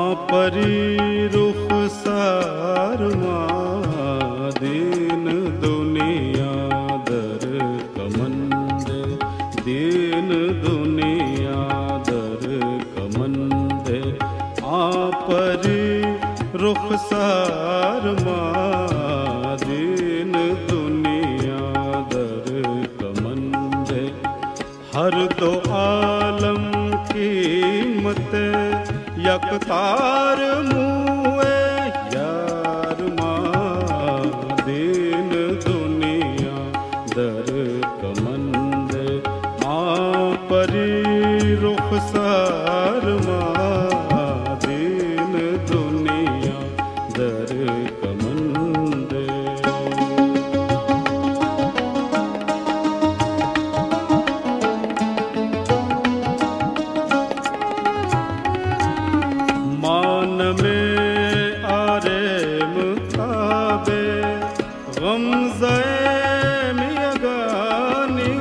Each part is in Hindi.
परी रुखसार दीन दुनिया दर कमंदे, दीन दुनिया दर कमंदे। परी रुखसार दीन दुनिया दर कमंदे। हर दो आलम कीमत यकतार मुए यार दीन दुनिया दर कमंदे। परी रुखसार दीन दुनिया दर कमंदे। मान में आरे मुताबे गमज़े मियागानी।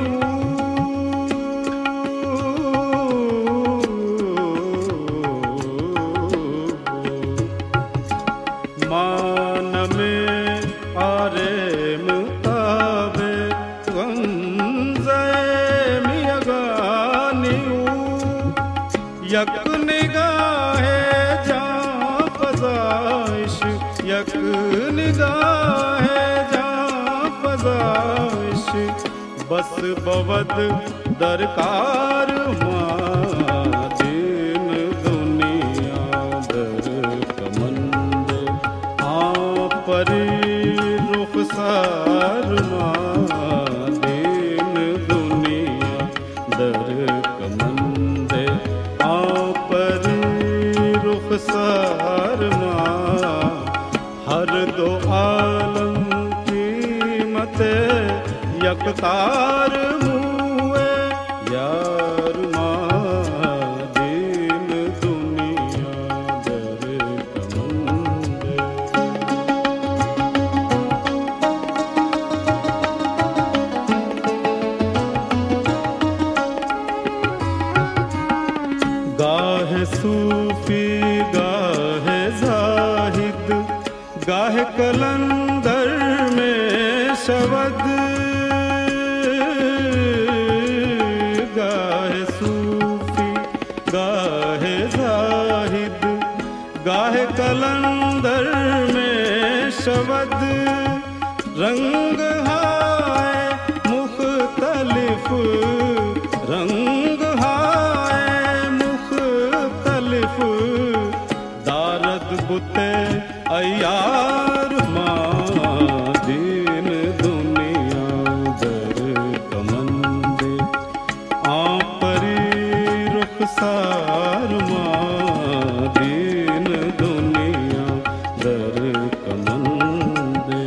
मान में आरे मुताबे गमज़े मियागानी। यक निगाहे यक निगाहे जां फज़ाइश। बस बवद दरकार दीन दुनिया दर कमंदे। परी रुखसार दीन दुनिया दर कमंदे। परी रुखसार हर दो आलम कीमत यकतार मुए यार दीन दुनिया दर कमंदे। गाहे सूफी गाहे जाहिद, गाहे कलंदर में शवद। गाहे सूफी गाहे जाहिद, गाहे कलंदर में शवद। रंग हाय मुख्तलिफ, रंग हाय मुख्तलिफ। दारद बुते अयार दीन दुनिया दर कमंदे। परी रुखसार दीन दुनिया दर कमंदे।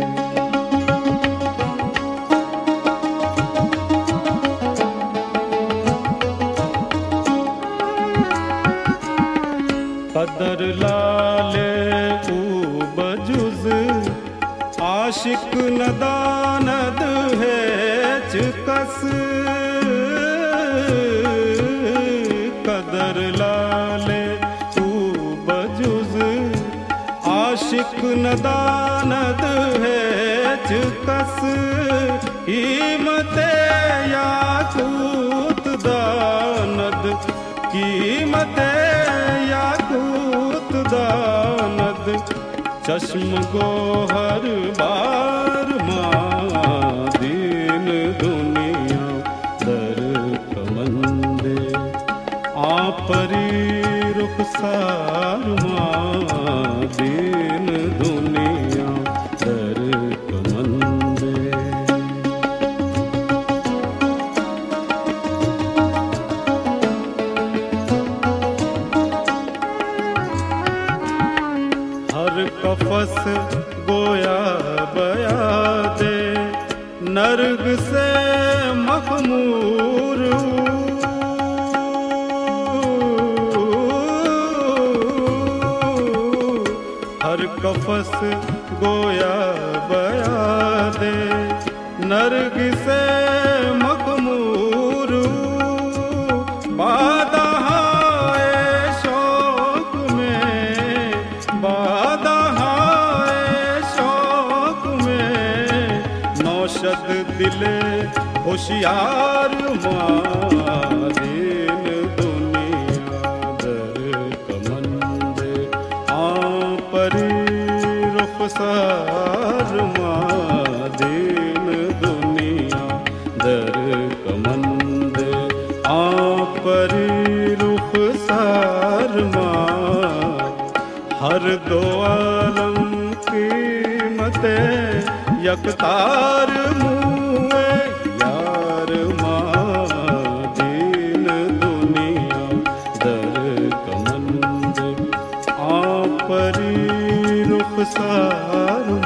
कदर लाले बजुज आशिक नदानद है चिकस। कदर लाले बजुज आशिक नदानद है चिकस। कीमत याकूत दानद, कीमत याकूत दानद। चश्म गोहर बार दीन दुनिया दर कमंदे। परी रुखसार दीन दुनिया दर कमंदे। हर कफस गोया बया दे नर्ग से मखमूर। हर कफस गोया बया दे नर्ग से मखमूर। बादहाए शौक में दिले होशियार मां दीन दुनिया दर कमंद परी रुखसार मां दीन दुनिया दर कमंद परी रुखसार मां हर दो आलम कीमते यकतार मुए यार मां दीन दुनिया दर कमंद परी रुखसार